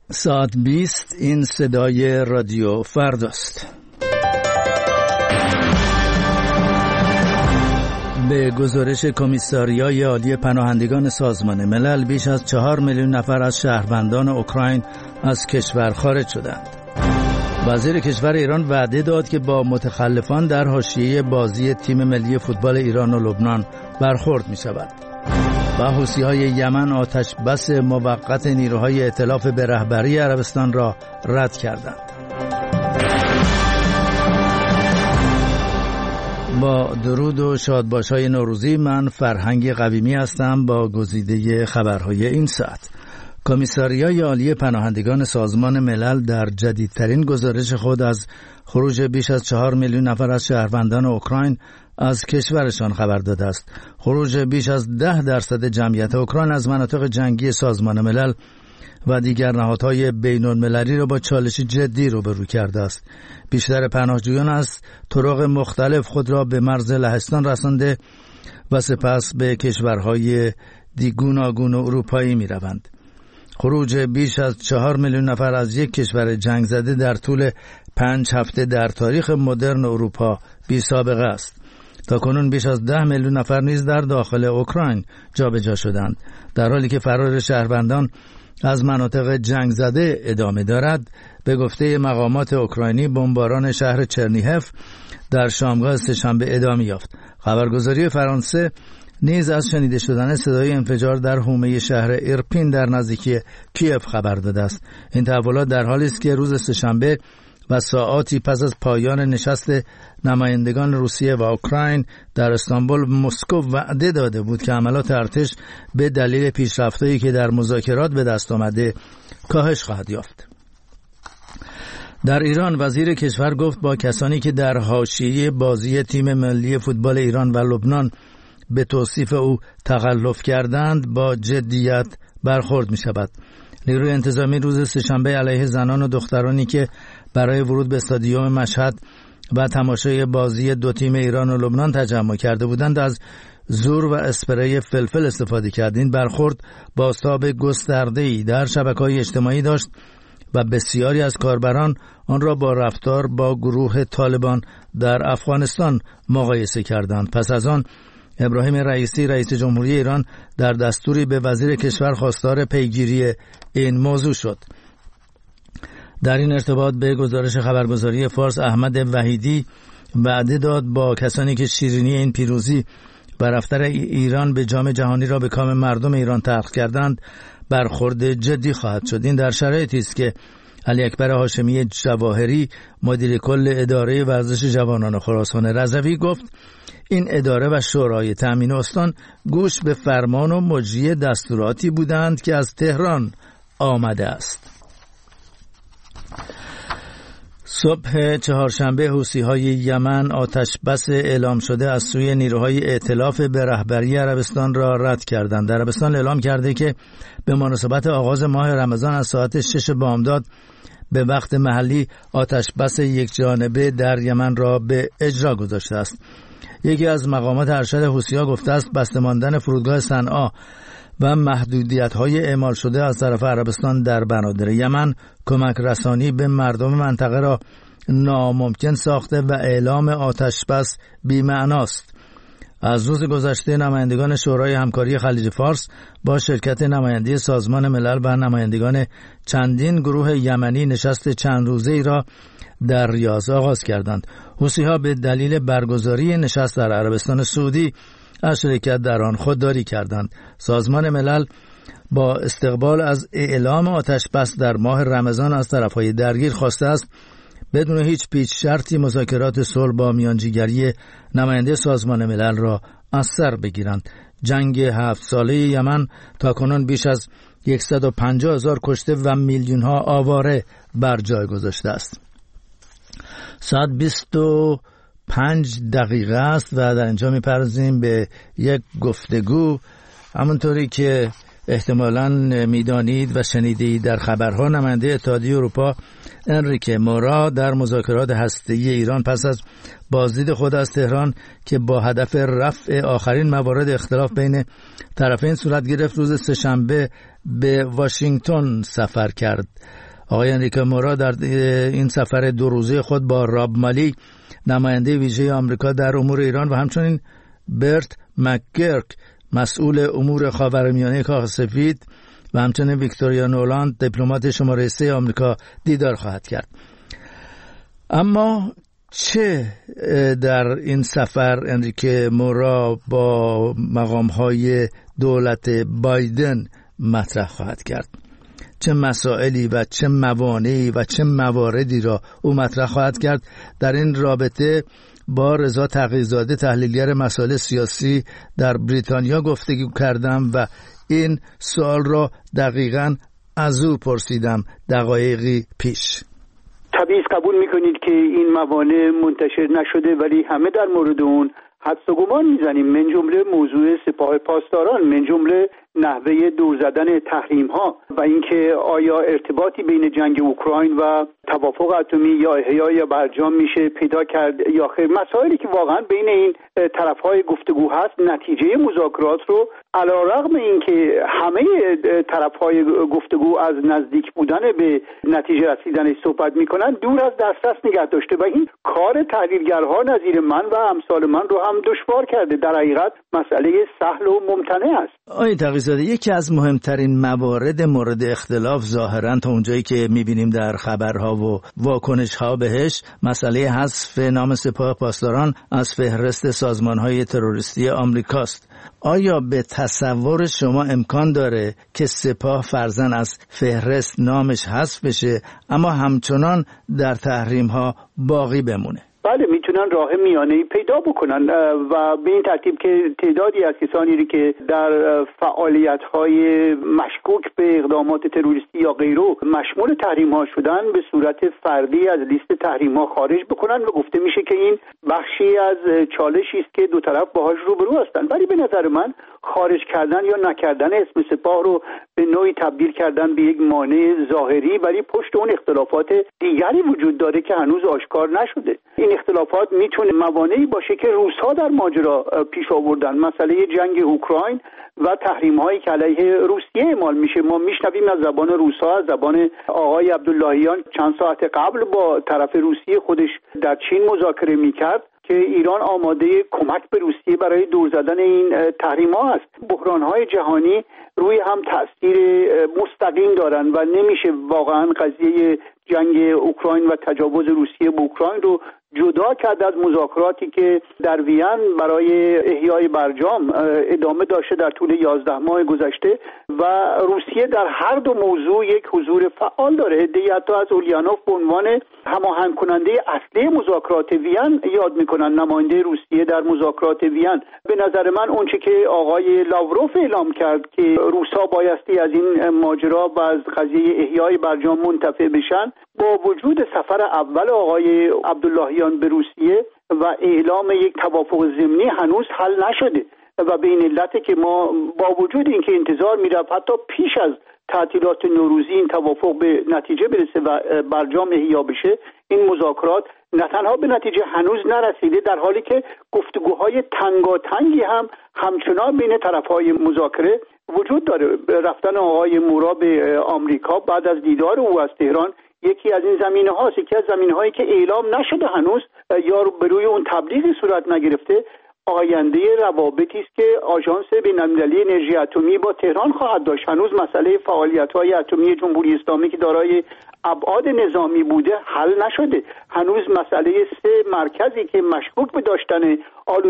ساعت 20 این صدای رادیو فرداست. به گزارش کمیساریای عالی پناهندگان سازمان ملل بیش از 4 میلیون نفر از شهروندان اوکراین از کشور خارج شدند. وزیر کشور ایران وعده داد که با متخلفان در حاشیه بازی تیم ملی فوتبال ایران و لبنان برخورد می شود. و حوثی‌های یمن آتش بس موقت نیروهای ائتلاف به رهبری عربستان را رد کردند. با درود و شادباش‌های نوروزی، من فرهنگ قویمی هستم با گزیده خبرهای این ساعت. کمیساریای عالی پناهندگان سازمان ملل در جدیدترین گزارش خود از خروج بیش از 4 میلیون نفر از شهروندان اوکراین از کشورشان خبر داده است. خروج بیش از 10% جمعیت اوکراین از مناطق جنگی سازمان ملل و دیگر نهادهای بین‌المللی را با چالش جدی روبرو کرده است. بیشتر پناهجویان از طرق مختلف خود را به مرز لهستان رسانده و سپس به کشورهای گوناگون اروپایی می روند. خروج بیش از 4 میلیون نفر از یک کشور جنگ زده در طول 5 هفته در تاریخ مدرن اروپا بی سابقه است. تاکنون بیش از 10 میلیون نفر نیز در داخل اوکراین جابجا شدند. در حالی که فرار شهروندان از مناطق جنگ زده ادامه دارد، به گفته مقامات اوکراینی بمباران شهر چرنیهف در شامگاه سه‌شنبه ادامه یافت. خبرگزاری فرانسه نیز از شنیده شدن صدای انفجار در حومه شهر ایرپین در نزدیکی کیف خبر داده است. این تحولات در حالی است که روز سه‌شنبه و ساعاتی پس از پایان نشست نمایندگان روسیه و اوکراین در استانبول، مسکو وعده داده بود که عملات ارتش به دلیل پیشرفت‌هایی که در مذاکرات به دست آمده کاهش خواهد یافت. در ایران وزیر کشور گفت با کسانی که در حاشیه بازی تیم ملی فوتبال ایران و لبنان به توصیف او تخلف کردند با جدیت برخورد می شود. نیروی انتظامی روز سه‌شنبه علیه زنان و دخترانی که برای ورود به استادیوم مشهد و تماشای بازی دو تیم ایران و لبنان تجمع کرده بودند از زور و اسپری فلفل استفاده کرد. این برخورد بازتاب گسترده‌ای در شبکه‌های اجتماعی داشت و بسیاری از کاربران آن را با رفتار با گروه طالبان در افغانستان مقایسه کردند. پس از آن ابراهیم رئیسی رئیس جمهوری ایران در دستوری به وزیر کشور خواستار پیگیری این موضوع شد. در این ارتباط به گزارش خبرگزاری فارس، احمد وحیدی وعده داد با کسانی که شیرینی این پیروزی و رفتن ایران به جام جهانی را به کام مردم ایران تلخ کردند برخورد جدی خواهد شد. این در شرایطی است که علی اکبر هاشمی جواهری مدیر کل اداره ورزش جوانان خراسان رضوی گفت این اداره و شورای تامین استان گوش به فرمان و مجری دستوراتی بودند که از تهران آمده است. صبح چهارشنبه حوثی‌های یمن آتش بس اعلام شده از سوی نیروهای ائتلاف به رهبری عربستان را رد کردند. عربستان اعلام کرده که به مناسبت آغاز ماه رمضان از ساعت 6 بامداد به وقت محلی آتش بس یک جانبه در یمن را به اجرا گذاشته است. یکی از مقامات ارشد حوثی‌ها گفته است بسته ماندن فرودگاه صنعا و محدودیت‌های اعمال شده از طرف عربستان در بنادر یمن کمک رسانی به مردم منطقه را ناممکن ساخته و اعلام آتش بس بی‌معناست. از روز گذشته نمایندگان شورای همکاری خلیج فارس با شرکت نمایندگی سازمان ملل و نمایندگان چندین گروه یمنی نشست چند روزه‌ای را در ریاض آغاز کردند. حوثی‌ها به دلیل برگزاری نشست در عربستان سعودی از شرکت در آن خودداری کردند. سازمان ملل با استقبال از اعلام آتش بس در ماه رمضان از طرف‌های درگیر خواسته است بدون هیچ پیچ شرطی مذاکرات صلح با میانجیگری نماینده سازمان ملل را از سر بگیرند. جنگ 7 ساله یمن تاکنون بیش از 150,000 کشته و میلیون‌ها آواره بر جای گذاشته است. ساعت 25 دقیقه است و در اینجا می‌پردازیم به یک گفتگو. همونطوری که احتمالاً میدانید و شنیدید در خبرها نماینده اتحادیه اروپا انریکه مورا در مذاکرات هسته‌ای ایران پس از بازدید خود از تهران که با هدف رفع آخرین موارد اختلاف بین طرفین صورت گرفت روز سه‌شنبه به واشنگتن سفر کرد. آقای انریکه مورا در این سفر 2 روزه خود با راب مالی نماینده ویژه آمریکا در امور ایران و همچنین برت مکگرک مسئول امور خاورمیانه کاخ سفید و همچنین ویکتوریا نولاند دیپلمات شماره 3 آمریکا دیدار خواهد کرد. اما چه در این سفر انریکه مورا با مقام‌های دولت بایدن مطرح خواهد کرد؟ چه مسائلی و چه موانعی و چه مواردی را او مطرح خواهد کرد؟ در این رابطه با رضا تقی‌زاده تحلیلگر مسائل سیاسی در بریتانیا گفتگو کردم و این سوال را دقیقاً از او پرسیدم دقایقی پیش. طبیعی قبول میکنید که این موانع منتشر نشده، ولی همه در مورد اون حدس و گمان میزنیم، من جمله موضوع سپاه پاسداران، من جمله نحوه دور زدن تحریم ها و اینکه آیا ارتباطی بین جنگ اوکراین و توافق اتمی یا احیا یا برجام میشه پیدا کرد یا خیر. مسائلی که واقعا بین این طرف های گفتگو هست، نتیجه مذاکرات رو علیرغم اینکه همه طرف های گفتگو از نزدیک بودن به نتیجه رسیدن صحبت میکنن، دور از دسترس نگه داشته و این کار تحلیلگرها نظیر من و امثال من رو هم دشوار کرده. در حقیقت مسئله سهل و ممتنع است. آقای تقی‌زاده، یکی از مهمترین موارد مورد اختلاف ظاهراً تا اونجایی که میبینیم در خبرها و واکنش‌ها بهش، مسئله حذف نام سپاه پاسداران از فهرست سازمان‌های تروریستی آمریکاست. آیا به تصور شما امکان داره که سپاه فرضاً از فهرست نامش حذف بشه اما همچنان در تحریم‌ها باقی بمونه؟ بله، میتونن راه میانه‌ای پیدا بکنن و به این ترتیب که تعدادی از کسانی که در فعالیت‌های مشکوک به اقدامات تروریستی یا غیره مشمول تحریم‌ها شدن به صورت فردی از لیست تحریم‌ها خارج بکنن و گفته میشه که این بخشی از چالشی است که دو طرف باهاش روبرو هستن. ولی به نظر من خارج کردن یا نکردن اسم سپاه رو به نوعی تبدیل کردن به یک مانع ظاهری، ولی پشت اون اختلافات دیگری وجود داره که هنوز آشکار نشده. این اختلافات میتونه موانعی باشه که روس‌ها در ماجرا پیش آوردن، مسئله جنگ اوکراین و تحریم‌هایی که علیه روسیه اعمال میشه. ما میشنویم از زبان روس‌ها، از زبان آقای عبداللهیان چند ساعت قبل با طرف روسیه خودش در چین مذاکره میکرد که ایران آماده کمک به روسیه برای دور زدن این تحریم‌ها است. بحران‌های جهانی روی هم تأثیر مستقیم دارن و نمیشه واقعا قضیه جنگ اوکراین و تجاوز روسیه به اوکراین رو جدا کرد از مذاکراتی که در وین برای احیای برجام ادامه داشته در طول 11 ماه گذشته و روسیه در هر دو موضوع یک حضور فعال داره. عده‌ای حتی از اولیانوف به عنوان هماهنگ کننده اصلی مذاکرات وین یاد میکنن، نماینده روسیه در مذاکرات وین. به نظر من اونچه که آقای لاوروف اعلام کرد که روس‌ها بایستی از این ماجرا و از قضیه احیای برجام منتفع بشن، با وجود سفر اول آقای عبداللهیان به روسیه و اعلام یک توافق ضمنی هنوز حل نشده و به این علته که ما با وجود اینکه انتظار میرفت حتی پیش از تعطیلات نوروزی این توافق به نتیجه برسه و برجام احیا بشه، این مذاکرات نه تنها به نتیجه هنوز نرسیده، در حالی که گفتگوهای تنگاتنگی هم همچنان بین طرفهای مذاکره وجود داره. رفتن آقای مورا به آمریکا بعد از دیدار او از تهران یکی از این زمینه هاست، یکی از زمینه هایی که اعلام نشده هنوز یا به روی اون تبلیغی صورت نگرفته. آینده روابطی است که آژانس بین‌المللی انرژی اتمی با تهران خواهد داشت. هنوز مسئله فعالیت‌های اتمی جمهوری اسلامی که دارای ابعاد نظامی بوده حل نشده. هنوز مسئله 3 مرکزی که مشکوک به داشتن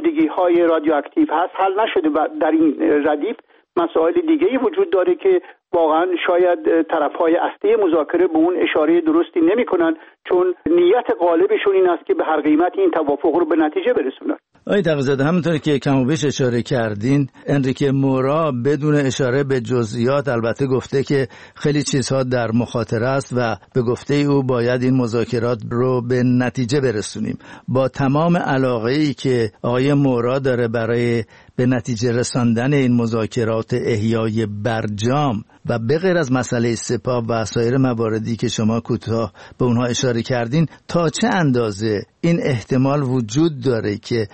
آلودگی‌های رادیواکتیو هست حل نشده و در این ردیف مسائل دیگه‌ای وجود داره که واقعا شاید طرفهای اصلی مذاکره به اون اشاره درستی نمی‌کنن، چون نیت غالبشون این است که به هر قیمت این توافق رو به نتیجه برسونن. آقای تقی‌زاده، همونطور که کم و بیش اشاره کردین، انریکه مورا بدون اشاره به جزئیات البته گفته که خیلی چیزها در مخاطره است و به گفته او باید این مذاکرات رو به نتیجه برسونیم. با تمام علاقه‌ای که آقای مورا داره برای به نتیجه رساندن این مذاکرات احیای برجام و به غیر از مسئله سپاه و سایر مواردی که شما کوتاه به اونها اشاره کردین، تا چه اندازه این احتمال وجود داره که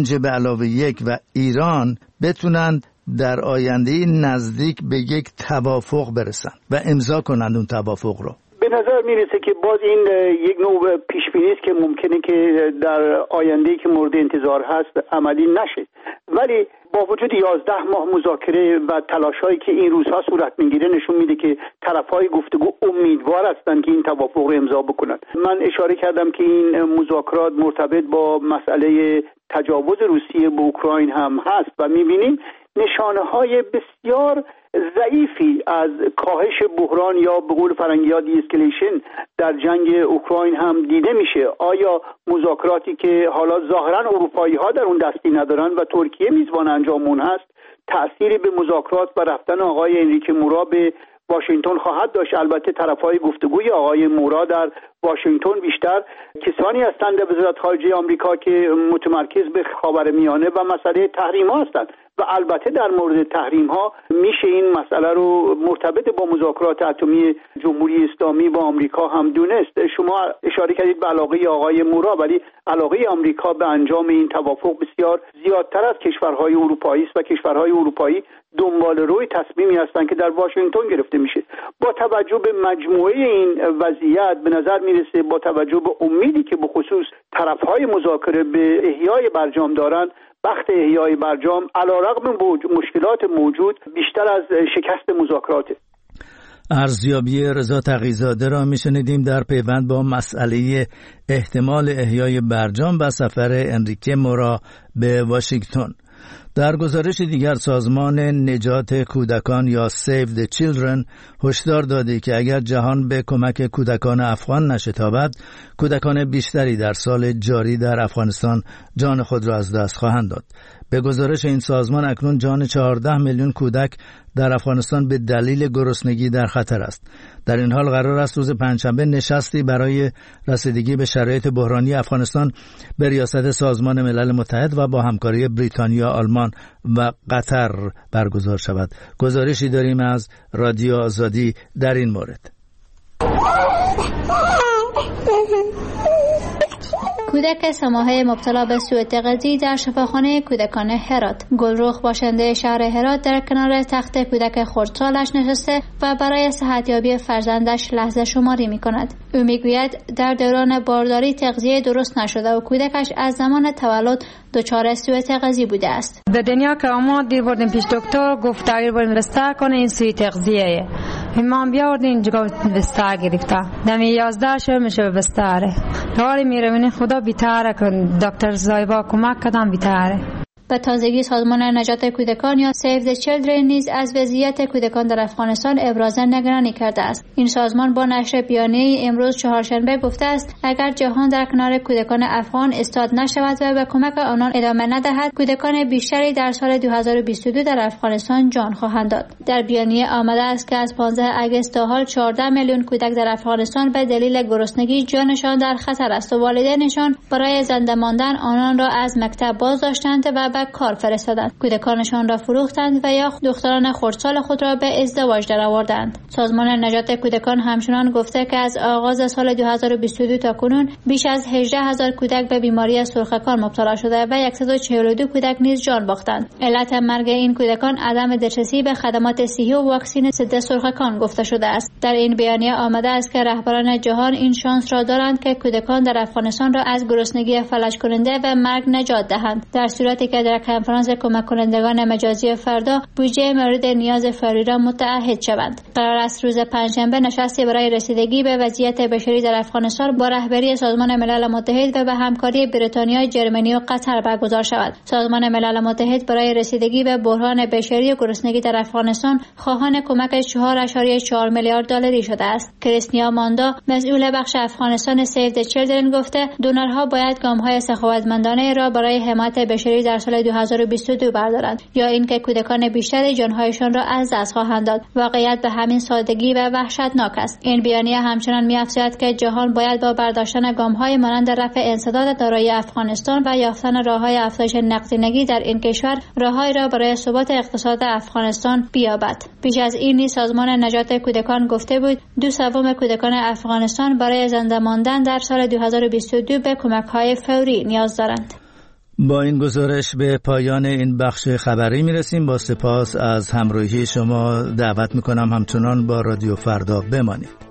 5+1 و ایران بتونن در آینده نزدیک به یک توافق برسن و امضا کنند اون توافق رو؟ به نظر میرسه که باز این یک نوع پیشبینی است که ممکنه که در آینده‌ای که مورد انتظار هست عملی نشه، ولی با وجود 11 ماه مذاکره و تلاش‌هایی که این روزها صورت میگیره نشون میده که طرف‌های گفتگو امیدوار هستند که این توافق رو امضا بکنن. من اشاره کردم که این مذاکرات مرتبط با مسئله تجاوز روسیه به اوکراین هم هست و میبینیم نشانه‌های بسیار ضعیفی از کاهش بحران یا به قول فرنگی‌ها دی اسکلیشن در جنگ اوکراین هم دیده میشه. آیا مذاکراتی که حالا ظاهراً اروپایی‌ها در اون دستی ندارن و ترکیه میزبان انجام اون هست تأثیری به مذاکرات و رفتن آقای انریکه مورا به واشنگتن خواهد داشت؟ البته طرفهای گفتگوی آقای مورا در واشنگتن بیشتر کسانی هستند در وزارت خارجه آمریکا که متمرکز به خاورمیانه و مسئله تحریم‌ها هستند و البته در مورد تحریم‌ها میشه این مسئله رو مرتبط با مذاکرات اتمی جمهوری اسلامی با آمریکا هم دونست. شما اشاره کردید به علاقه آقای مورا، ولی علاقه آمریکا به انجام این توافق بسیار زیادتر از کشورهای اروپایی است و کشورهای اروپایی دنبال روی تصمیمی هستند که در واشنگتن گرفته میشه. با توجه به مجموعه این وضعیت به نظر میرسه، با توجه به امیدی که به خصوص طرفهای مذاکره به احیای برجام دارن، وقت احیای برجام علیرغم مشکلات موجود بیشتر از شکست مذاکراته. ارزیابی رضا تقی‌زاده را میشنیدیم در پیوند با مسئله احتمال احیای برجام و سفر انریکه مورا به واشنگتن. در گزارش دیگر سازمان نجات کودکان یا Save the Children هشدار داده که اگر جهان به کمک کودکان افغان نشتابد، کودکان بیشتری در سال جاری در افغانستان جان خود را از دست خواهند داد. به گزارش این سازمان اکنون جان 14 میلیون کودک در افغانستان به دلیل گرسنگی در خطر است. در این حال قرار است روز پنجشنبه نشستی برای رسیدگی به شرایط بحرانی افغانستان به ریاست سازمان ملل متحد و با همکاری بریتانیا، آلمان و قطر برگزار شود. گزارشی داریم از رادیو آزادی در این مورد. کودک سماحه مبتلا به سوء تغذیه در شفاخانه کودکان هرات. گلرخ باشنده شهر هرات در کنار تخت کودک خردسالش نشسته و برای صحتیابی فرزندش لحظه شماری می کند. او می گوید در دوران بارداری تغذیه درست نشده و کودکش از زمان تولد دچار سوء تغذیه بوده است. در دنیا که ما دیر بردیم پیش دکتر، گفت تغییر باید رسته کنه، این سوء تغذیه. امام بیاوردین اینجا بستر گرفته. دمی 11 شب میشه به بستره. حالی میره خدا بیتاره کن، دکتر زایبا کمک کدام بیتاره. به تازگی سازمان نجات کودکان یا Save the Children نیز از وضعیت کودکان در افغانستان ابراز نگرانی کرده است. این سازمان با نشر بیانیه امروز چهارشنبه گفته است اگر جهان در کنار کودکان افغان ایستاد نشود و به کمک آنان ادامه ندهد، کودکان بیشتری در سال 2022 در افغانستان جان خواهند داد. در بیانیه آمده است که از 15 اگست تا حال 14 میلیون کودک در افغانستان به دلیل گرسنگی جانشان در خطر است و والدینشان برای زنده ماندن آنان را از مکتب بازداشتند و کار فرستادند. کودکانشان را فروختند و یا دختران خردسال خود را به ازدواج درآوردند. سازمان نجات کودکان همچنان گفته که از آغاز سال 2022 تا کنون بیش از 18,000 کودک به بیماری سرخکان مبتلا شده و 142 کودک نیز جان باختند. علت مرگ این کودکان عدم دسترسی به خدمات صحی و واکسن ضد سرخکان گفته شده است. در این بیانیه آمده است که رهبران جهان این شانس را دارند که کودکان در افغانستان را از گرسنگی فلج کننده و مرگ نجات دهند، در صورتی که در کنفرانس کمک کنندگان مجازی فردا بودجه مورد نیاز فوری را متعهد شوند. قرار است روز پنجشنبه نشستی برای رسیدگی به وضعیت بشری در افغانستان با رهبری سازمان ملل متحد و به همکاری بریتانیا، ژرمنی و قطر برگزار شود. سازمان ملل متحد برای رسیدگی به بحران بشری و گرسنگی در افغانستان خواهان کمک 4.4 میلیارد دلاری شده است. کریستیا ماندا، مسئول بخش افغانستان سیو د چیلدرن، گفته دونرها باید گام‌های سخاوتمندانه را برای حمایت بشری در سال 2022 بردارند یا اینکه کودکان بیشتر جان‌هایشان را از دست خواهند داد. واقعیت به همین سادگی و وحشتناک است. این بیانیه همچنان می‌افزاید که جهان باید با برداشتن گام‌های مانند رفع انسداد دارایی افغانستان و یافتن راه‌های افزایش نقدینگی در این کشور راه‌هایی را برای ثبات اقتصاد افغانستان بیابد. پیش از این نیز سازمان نجات کودکان گفته بود 2/3 کودکان افغانستان برای زنده ماندن در سال 2022 به کمک‌های فوری نیاز دارند. با این گزارش به پایان این بخش خبری میرسیم. با سپاس از همراهی شما دعوت میکنم همچنان با رادیو فردا بمانید.